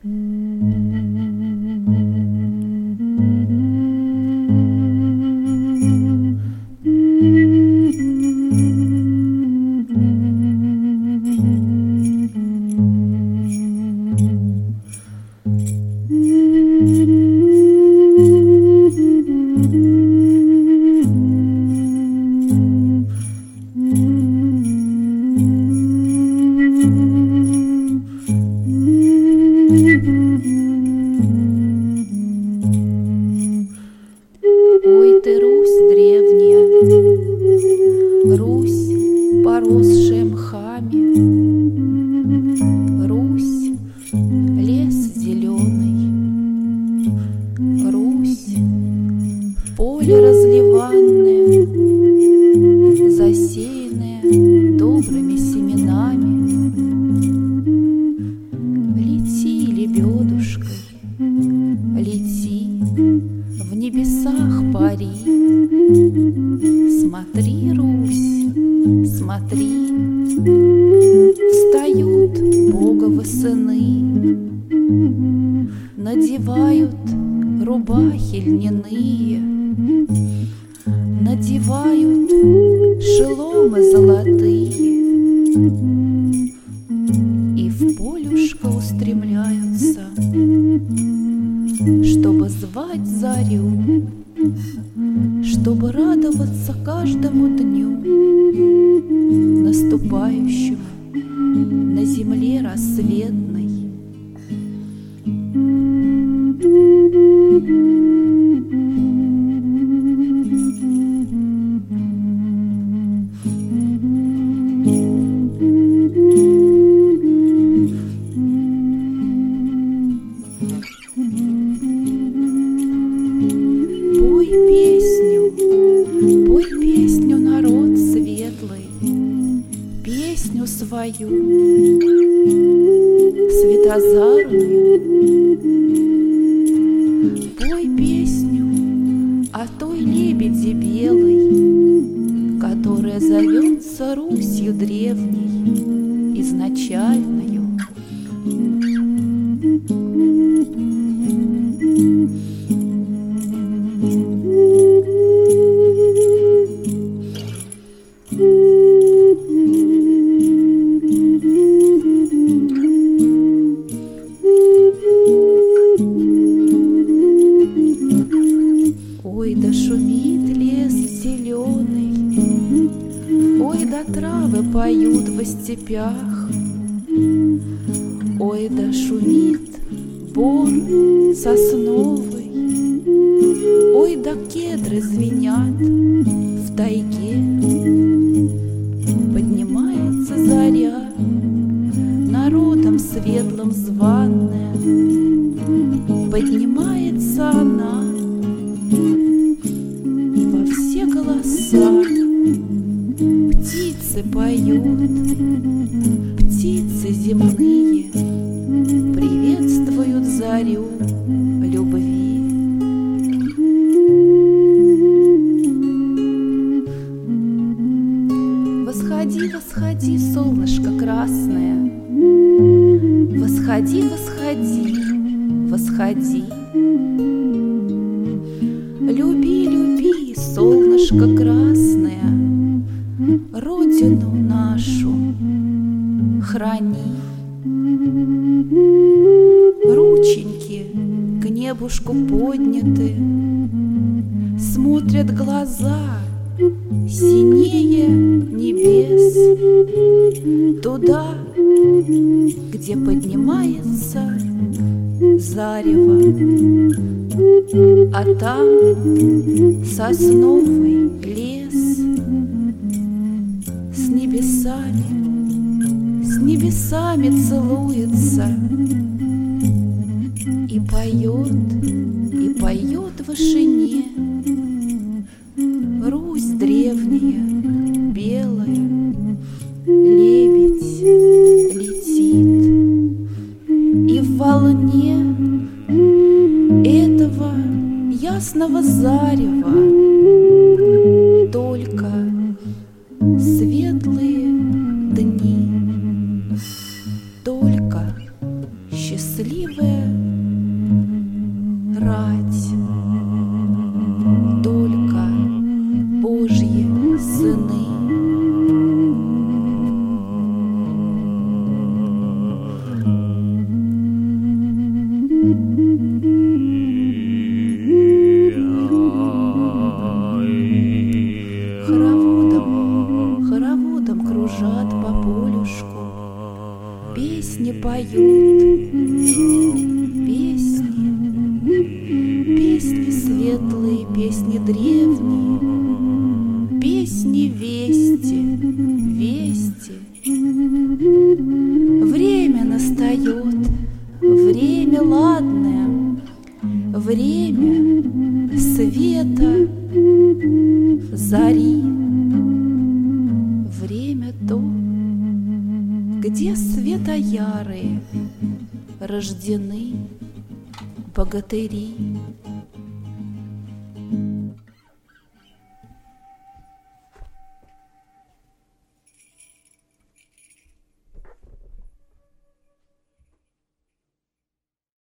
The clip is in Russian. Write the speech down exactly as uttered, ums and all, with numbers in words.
Ой ты, Русь древняя, Русь, поросшая мхами, Русь, лес зеленый, Русь, поле разливанное, засеянное добрыми семенами. Лети, лебедушкой, лети, в небесах пари. Смотри, Русь, смотри, встают Боговы сыны, надевают рубахи льняные, надевают шеломы золотые и в полюшко устремляются, чтобы звать зарю, чтобы радоваться каждому дню, наступающему на земле рассветной. Пой песню, пой песню, народ светлый, песню свою светозарную. Пой песню о той лебеди белой, которая зовется Русью древней, изначальною. Ой, да шумит лес зеленый, ой, да травы поют во степях, ой, да шумит бор сосновый, ой, да кедры звенят в тайге. Поднимается заря, народом светлым званная, поднимается она во все голоса. Птицы поют, птицы земные приветствуют зарю любви. Восходи, восходи, солнышко красное, восходи, восходи, восходи. Люби, люби, солнышко красное, родину нашу храни. Рученьки к небушку подняты, смотрят глаза синее небес, туда, где поднимается зарево, а там сосновый лес с небесами, с небесами целуется и поет, и поет в вышине. Русь древняя, белая, лебедь летит, и в волне этого ясного зарева только светлые дни, только счастливая бежат по полюшку, песни поют, песни, песни светлые, песни древние, песни вести, вести. Время настает, время ладное, время света, зари, время то, где светоярые рождены богатыри.